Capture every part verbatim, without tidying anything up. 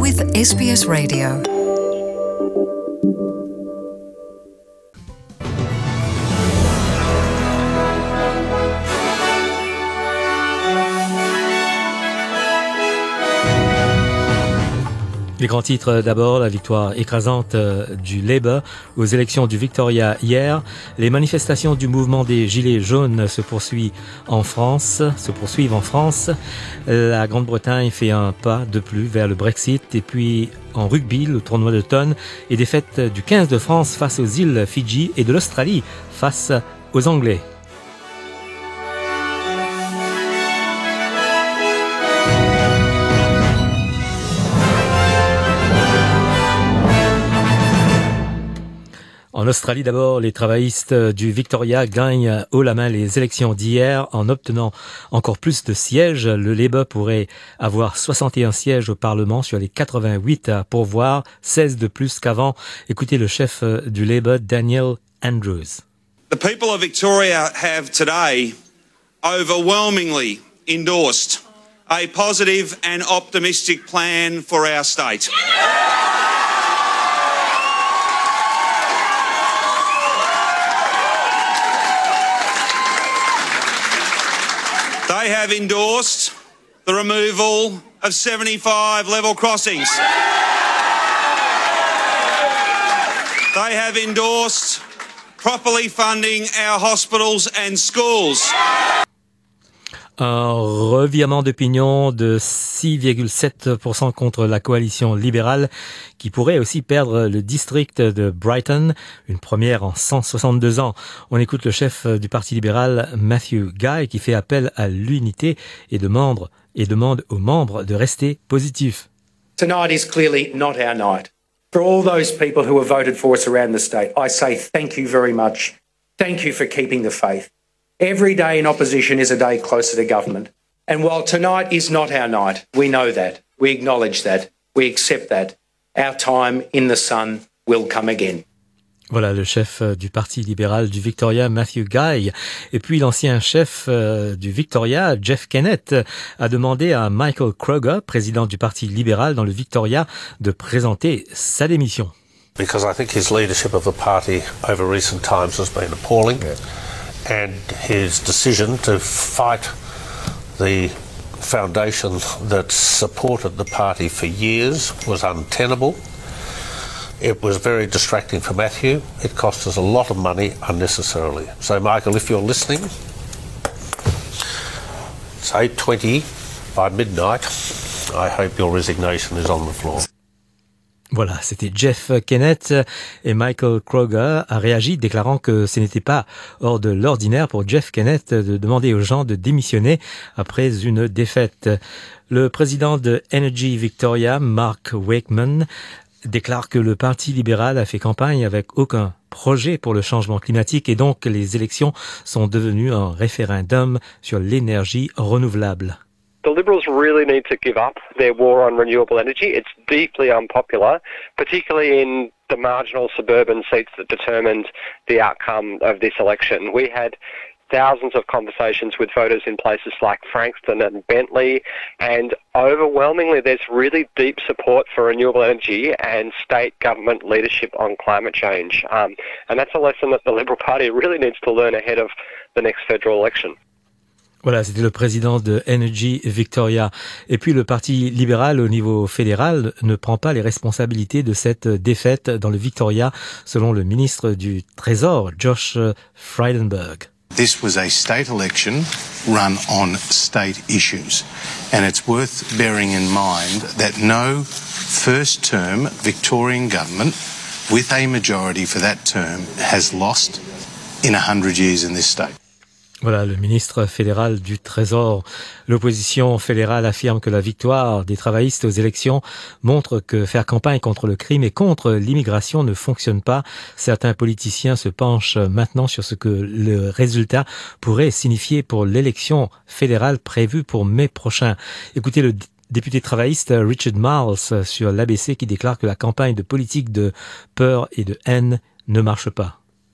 with S B S Radio. Les grands titres d'abord, la victoire écrasante du Labour aux élections du Victoria hier. Les manifestations du mouvement des Gilets jaunes se poursuivent en France, se poursuivent en France. La Grande-Bretagne fait un pas de plus vers le Brexit. Et puis en rugby, le tournoi d'automne et défaite du quinze de France face aux îles Fidji et de l'Australie face aux Anglais. En Australie d'abord, les travaillistes du Victoria gagnent haut la main les élections d'hier en obtenant encore plus de sièges. Le Labour pourrait avoir soixante et un sièges au Parlement sur les quatre-vingt-huit à pourvoir, seize de plus qu'avant. Écoutez le chef du Labour, Daniel Andrews. The people of Victoria have today overwhelmingly endorsed a positive and optimistic plan for our state. They have endorsed the removal of seventy-five level crossings. They have endorsed properly funding our hospitals and schools. Un revirement d'opinion de six virgule sept pour cent contre la coalition libérale qui pourrait aussi perdre le district de Brighton, une première en cent soixante-deux ans. On écoute le chef du Parti libéral, Matthew Guy, qui fait appel à l'unité et demande, et demande aux membres de rester positifs. Tonight is clearly not our night. For all those people who have voted for us around the state, I say thank you very much. Thank you for keeping the faith. Every day in opposition is a day closer to government. And while tonight is not our night, we know that, we acknowledge that, we accept that. Our time in the sun will come again. Voilà le chef du Parti libéral du Victoria, Matthew Guy. Et puis l'ancien chef du Victoria, Jeff Kennett, a demandé à Michael Kroger, président du Parti libéral dans le Victoria, de présenter sa démission. Because I think his leadership of the party over recent times has been appalling. Yeah. And his decision to fight the foundation that supported the party for years was untenable. It was very distracting for Matthew. It cost us a lot of money unnecessarily. So, Michael, if you're listening, it's eight twenty by midnight. I hope your resignation is on the floor. Voilà, c'était Jeff Kennett et Michael Kroger a réagi déclarant que ce n'était pas hors de l'ordinaire pour Jeff Kennett de demander aux gens de démissionner après une défaite. Le président de Energy Victoria, Mark Wakeman, déclare que le Parti libéral a fait campagne avec aucun projet pour le changement climatique et donc les élections sont devenues un référendum sur l'énergie renouvelable. The Liberals really need to give up their war on renewable energy. It's deeply unpopular, particularly in the marginal suburban seats that determined the outcome of this election. We had thousands of conversations with voters in places like Frankston and Bentley, and overwhelmingly there's really deep support for renewable energy and state government leadership on climate change. Um, and that's a lesson that the Liberal Party really needs to learn ahead of the next federal election. Voilà, c'était le président de Energy Victoria. Et puis le Parti libéral au niveau fédéral ne prend pas les responsabilités de cette défaite dans le Victoria, selon le ministre du Trésor, Josh Frydenberg. This was a state election run on state issues. And it's worth bearing in mind that no first-term Victorian government with a majority for that term has lost in a hundred years in this state. Voilà, le ministre fédéral du Trésor. L'opposition fédérale affirme que la victoire des travaillistes aux élections montre que faire campagne contre le crime et contre l'immigration ne fonctionne pas. Certains politiciens se penchent maintenant sur ce que le résultat pourrait signifier pour l'élection fédérale prévue pour mai prochain. Écoutez le député travailliste Richard Marles sur l'A B C qui déclare que la campagne de politique de peur et de haine ne marche pas.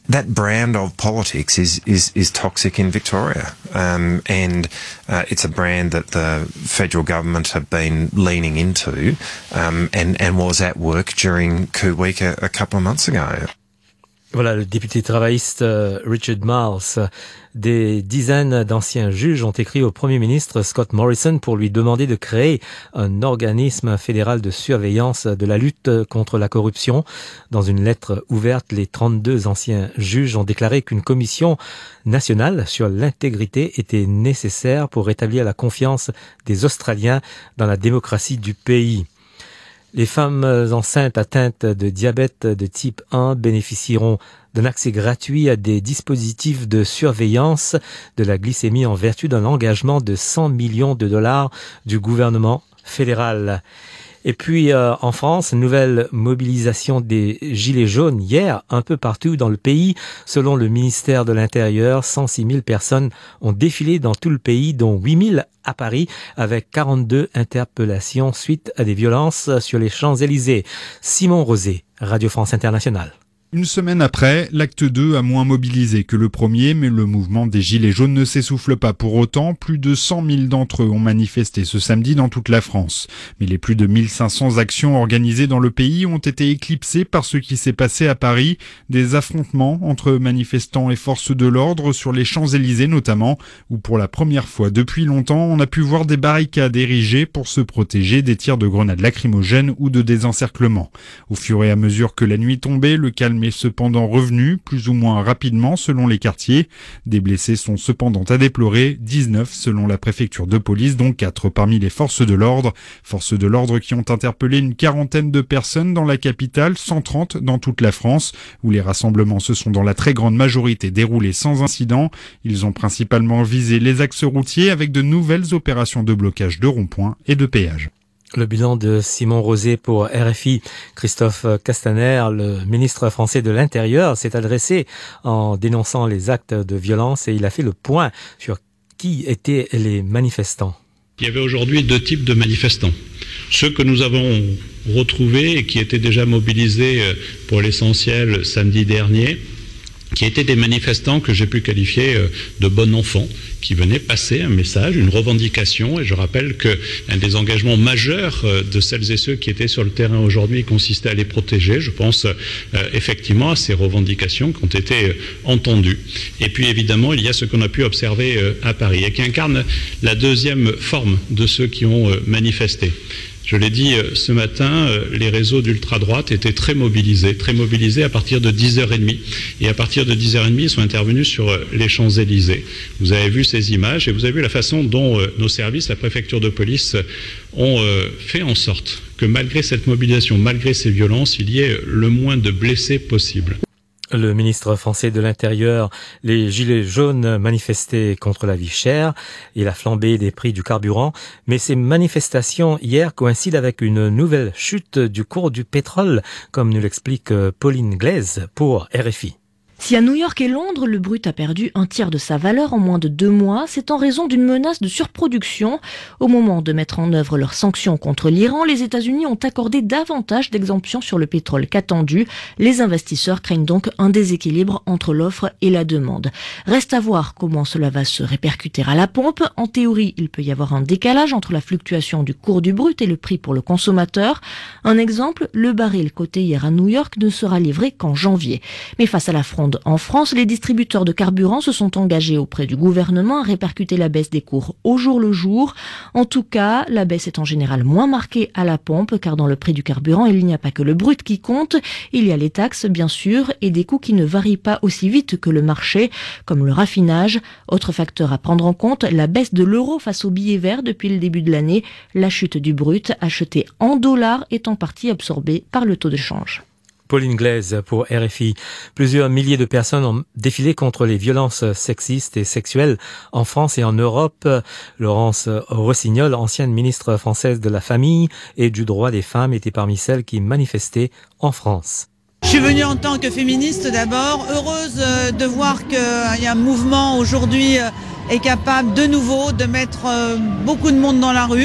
that brand of politics is is is toxic in Victoria, um, and uh, it's a brand that the federal government have been leaning into, um, and and was at work during coup week a, a couple of months ago. Voilà, le député travailliste euh, Richard Marles. Des dizaines d'anciens juges ont écrit au Premier ministre Scott Morrison pour lui demander de créer un organisme fédéral de surveillance de la lutte contre la corruption. Dans une lettre ouverte, les trente-deux anciens juges ont déclaré qu'une commission nationale sur l'intégrité était nécessaire pour rétablir la confiance des Australiens dans la démocratie du pays. Les femmes enceintes atteintes de diabète de type un bénéficieront d'un accès gratuit à des dispositifs de surveillance de la glycémie en vertu d'un engagement de cent millions de dollars du gouvernement fédéral. Et puis euh, en France, nouvelle mobilisation des Gilets jaunes hier, un peu partout dans le pays. Selon le ministère de l'Intérieur, cent six mille personnes ont défilé dans tout le pays, dont huit mille à Paris, avec quarante-deux interpellations suite à des violences sur les Champs-Élysées. Simon Rosé, Radio France Internationale. Une semaine après, l'acte deux a moins mobilisé que le premier, mais le mouvement des Gilets jaunes ne s'essouffle pas pour autant. Plus de cent mille d'entre eux ont manifesté ce samedi dans toute la France. Mais les plus de mille cinq cents actions organisées dans le pays ont été éclipsées par ce qui s'est passé à Paris. Des affrontements entre manifestants et forces de l'ordre sur les Champs-Élysées notamment, où pour la première fois depuis longtemps, on a pu voir des barricades érigées pour se protéger des tirs de grenades lacrymogènes ou de désencerclement. Au fur et à mesure que la nuit tombait, le calme est cependant revenu, plus ou moins rapidement selon les quartiers. Des blessés sont cependant à déplorer, dix-neuf selon la préfecture de police, dont quatre parmi les forces de l'ordre. Forces de l'ordre qui ont interpellé une quarantaine de personnes dans la capitale, cent trente dans toute la France, où les rassemblements se sont dans la très grande majorité déroulés sans incident. Ils ont principalement visé les axes routiers avec de nouvelles opérations de blocage de ronds-points et de péages. Le bilan de Simon Rosé pour R F I. Christophe Castaner, le ministre français de l'Intérieur, s'est adressé en dénonçant les actes de violence et il a fait le point sur qui étaient les manifestants. Il y avait aujourd'hui deux types de manifestants. Ceux que nous avons retrouvés et qui étaient déjà mobilisés pour l'essentiel samedi dernier, qui étaient des manifestants que j'ai pu qualifier de bons enfants, qui venaient passer un message, une revendication. Et je rappelle qu'un des engagements majeurs de celles et ceux qui étaient sur le terrain aujourd'hui consistait à les protéger. Je pense euh, effectivement à ces revendications qui ont été entendues. Et puis évidemment, il y a ce qu'on a pu observer euh, à Paris et qui incarne la deuxième forme de ceux qui ont euh, manifesté. Je l'ai dit ce matin, les réseaux d'ultra-droite étaient très mobilisés, très mobilisés à partir de dix heures trente. Et à partir de dix heures trente, ils sont intervenus sur les Champs-Élysées. Vous avez vu ces images et vous avez vu la façon dont nos services, la préfecture de police, ont fait en sorte que malgré cette mobilisation, malgré ces violences, il y ait le moins de blessés possible. Le ministre français de l'Intérieur, les Gilets jaunes manifestaient contre la vie chère et la flambée des prix du carburant. Mais ces manifestations hier coïncident avec une nouvelle chute du cours du pétrole, comme nous l'explique Pauline Glaise pour R F I. Si à New York et Londres, le brut a perdu un tiers de sa valeur en moins de deux mois, c'est en raison d'une menace de surproduction. Au moment de mettre en œuvre leurs sanctions contre l'Iran, les États-Unis ont accordé davantage d'exemptions sur le pétrole qu'attendu. Les investisseurs craignent donc un déséquilibre entre l'offre et la demande. Reste à voir comment cela va se répercuter à la pompe. En théorie, il peut y avoir un décalage entre la fluctuation du cours du brut et le prix pour le consommateur. Un exemple, le baril coté hier à New York ne sera livré qu'en janvier. Mais face à la fronde en France, les distributeurs de carburant se sont engagés auprès du gouvernement à répercuter la baisse des cours au jour le jour. En tout cas, la baisse est en général moins marquée à la pompe, car dans le prix du carburant, il n'y a pas que le brut qui compte. Il y a les taxes, bien sûr, et des coûts qui ne varient pas aussi vite que le marché, comme le raffinage. Autre facteur à prendre en compte, la baisse de l'euro face au billet vert depuis le début de l'année. La chute du brut, acheté en dollars, est en partie absorbée par le taux de change. Pauline Glaise pour R F I. Plusieurs milliers de personnes ont défilé contre les violences sexistes et sexuelles en France et en Europe. Laurence Rossignol, ancienne ministre française de la Famille et du droit des femmes, était parmi celles qui manifestaient en France. Je suis venue en tant que féministe d'abord, heureuse de voir qu'il y a un mouvement aujourd'hui est capable de nouveau de mettre beaucoup de monde dans la rue.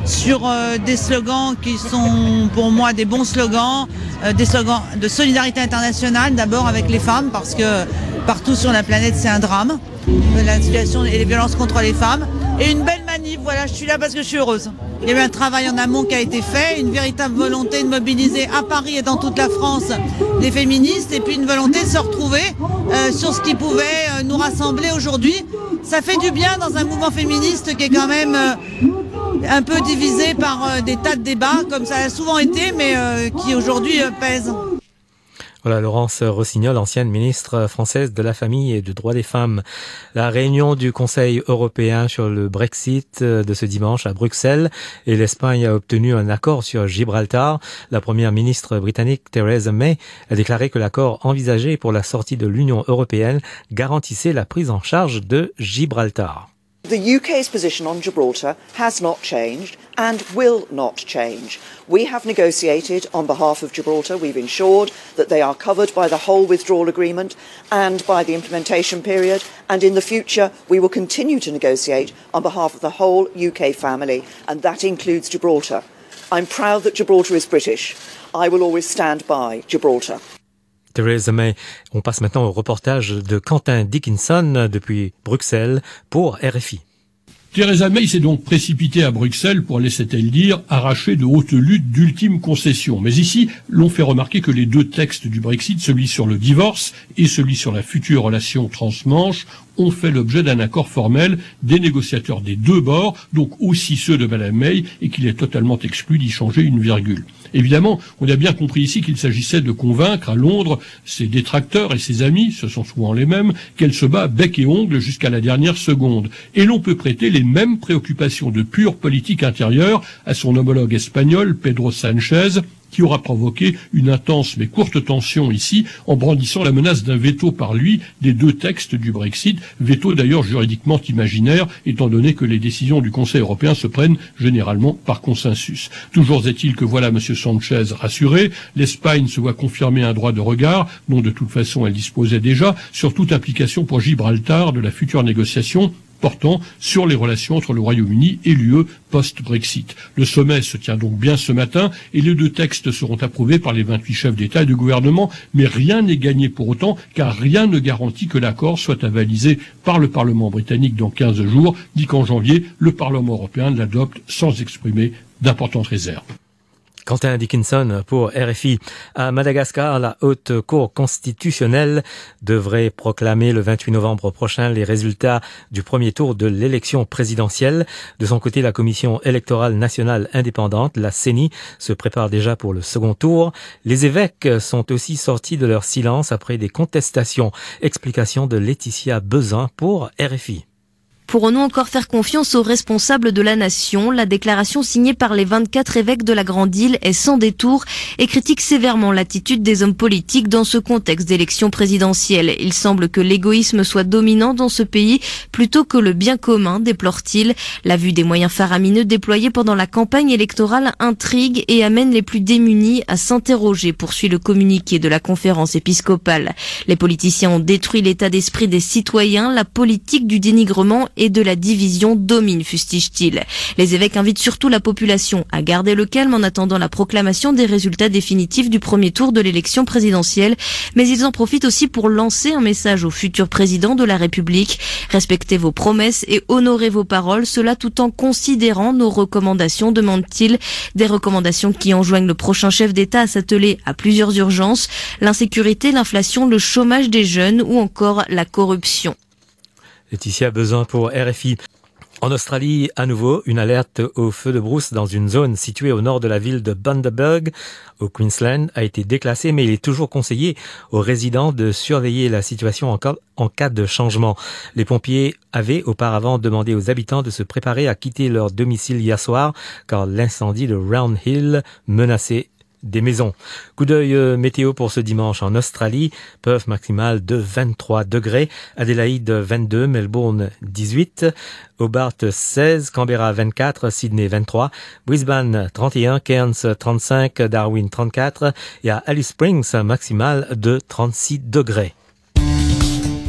sur euh, des slogans qui sont pour moi des bons slogans, euh, des slogans de solidarité internationale d'abord avec les femmes parce que partout sur la planète c'est un drame, la situation et les violences contre les femmes. Et une belle manif, voilà, je suis là parce que je suis heureuse. Il y a eu un travail en amont qui a été fait, une véritable volonté de mobiliser à Paris et dans toute la France des féministes et puis une volonté de se retrouver euh, sur ce qui pouvait euh, nous rassembler aujourd'hui. Ça fait du bien dans un mouvement féministe qui est quand même euh, un peu divisé par euh, des tas de débats, comme ça a souvent été, mais euh, qui aujourd'hui euh, pèsent. Voilà, Laurence Rossignol, ancienne ministre française de la Famille et du Droit des Femmes. La réunion du Conseil européen sur le Brexit de ce dimanche à Bruxelles et l'Espagne a obtenu un accord sur Gibraltar. La première ministre britannique Theresa May a déclaré que l'accord envisagé pour la sortie de l'Union européenne garantissait la prise en charge de Gibraltar. The U K's position on Gibraltar has not changed and will not change. We have negotiated on behalf of Gibraltar. We've ensured that they are covered by the whole withdrawal agreement and by the implementation period. And in the future, we will continue to negotiate on behalf of the whole U K family, and that includes Gibraltar. I'm proud that Gibraltar is British. I will always stand by Gibraltar. Theresa May. On passe maintenant au reportage de Quentin Dickinson depuis Bruxelles pour R F I. Theresa May s'est donc précipitée à Bruxelles pour, laissait-elle dire, arracher de haute lutte d'ultimes concessions. Mais ici, l'on fait remarquer que les deux textes du Brexit, celui sur le divorce et celui sur la future relation transmanche, ont fait l'objet d'un accord formel des négociateurs des deux bords, donc aussi ceux de Mme May, et qu'il est totalement exclu d'y changer une virgule. Évidemment, on a bien compris ici qu'il s'agissait de convaincre à Londres ses détracteurs et ses amis, ce sont souvent les mêmes, qu'elle se bat bec et ongle jusqu'à la dernière seconde. Et l'on peut prêter les mêmes préoccupations de pure politique intérieure à son homologue espagnol, Pedro Sánchez, qui aura provoqué une intense mais courte tension ici en brandissant la menace d'un veto par lui des deux textes du Brexit, veto d'ailleurs juridiquement imaginaire étant donné que les décisions du Conseil européen se prennent généralement par consensus. Toujours est-il que voilà M. Sanchez rassuré, l'Espagne se voit confirmer un droit de regard dont de toute façon elle disposait déjà sur toute implication pour Gibraltar de la future négociation portant sur les relations entre le Royaume-Uni et l'U E post-Brexit. Le sommet se tient donc bien ce matin et les deux textes seront approuvés par les vingt-huit chefs d'État et de gouvernement, mais rien n'est gagné pour autant car rien ne garantit que l'accord soit avalisé par le Parlement britannique dans quinze jours, dit qu'en janvier, le Parlement européen l'adopte sans exprimer d'importantes réserves. Quentin Dickinson pour R F I. À Madagascar, la Haute Cour constitutionnelle devrait proclamer le vingt-huit novembre prochain les résultats du premier tour de l'élection présidentielle. De son côté, la Commission électorale nationale indépendante, la C E N I, se prépare déjà pour le second tour. Les évêques sont aussi sortis de leur silence après des contestations. Explication de Laetitia Bezin pour R F I. Pourrons-nous encore faire confiance aux responsables de la nation ? La déclaration signée par les vingt-quatre évêques de la Grande Île est sans détour et critique sévèrement l'attitude des hommes politiques dans ce contexte d'élection présidentielle. Il semble que l'égoïsme soit dominant dans ce pays plutôt que le bien commun, déplore-t-il. La vue des moyens faramineux déployés pendant la campagne électorale intrigue et amène les plus démunis à s'interroger, poursuit le communiqué de la conférence épiscopale. Les politiciens ont détruit l'état d'esprit des citoyens, la politique du dénigrement et de la division domine, fustige-t-il. Les évêques invitent surtout la population à garder le calme en attendant la proclamation des résultats définitifs du premier tour de l'élection présidentielle, mais ils en profitent aussi pour lancer un message au futur président de la République. Respectez vos promesses et honorez vos paroles, cela tout en considérant nos recommandations, demande-t-il. Des recommandations qui enjoignent le prochain chef d'État à s'atteler à plusieurs urgences, l'insécurité, l'inflation, le chômage des jeunes ou encore la corruption. Laetitia Bezin pour R F I. En Australie, à nouveau, une alerte au feu de brousse dans une zone située au nord de la ville de Bundaberg, au Queensland, a été déclassée, mais il est toujours conseillé aux résidents de surveiller la situation en cas, en cas de changement. Les pompiers avaient auparavant demandé aux habitants de se préparer à quitter leur domicile hier soir, car l'incendie de Round Hill menaçait des maisons. Coup d'œil euh, météo pour ce dimanche en Australie. Perth maximale de vingt-trois degrés. Adélaïde vingt-deux. Melbourne dix-huit. Hobart seize. Canberra vingt-quatre. Sydney vingt-trois. Brisbane trente et un. Cairns trente-cinq. Darwin trente-quatre. Et à Alice Springs maximale de trente-six degrés.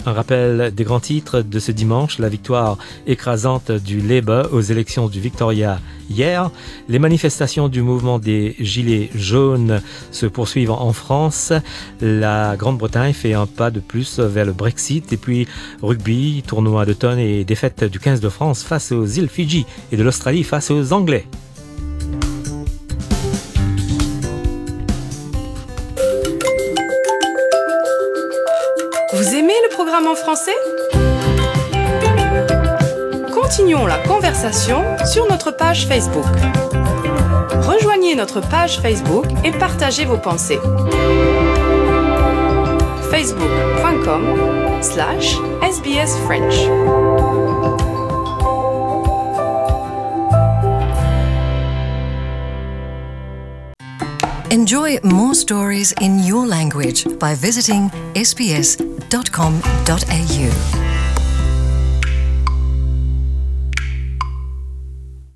Un rappel des grands titres de ce dimanche, la victoire écrasante du Labour aux élections du Victoria hier. Les manifestations du mouvement des Gilets jaunes se poursuivent en France. La Grande-Bretagne fait un pas de plus vers le Brexit. Et puis rugby, tournoi d'automne et défaite du quinze de France face aux îles Fidji et de l'Australie face aux Anglais. Vous aimez le programme en français ? Continuons la conversation sur notre page Facebook. Rejoignez notre page Facebook et partagez vos pensées. facebook.com slash sbsfrench. Enjoy more stories in your language by visiting s b s dot com dot a u.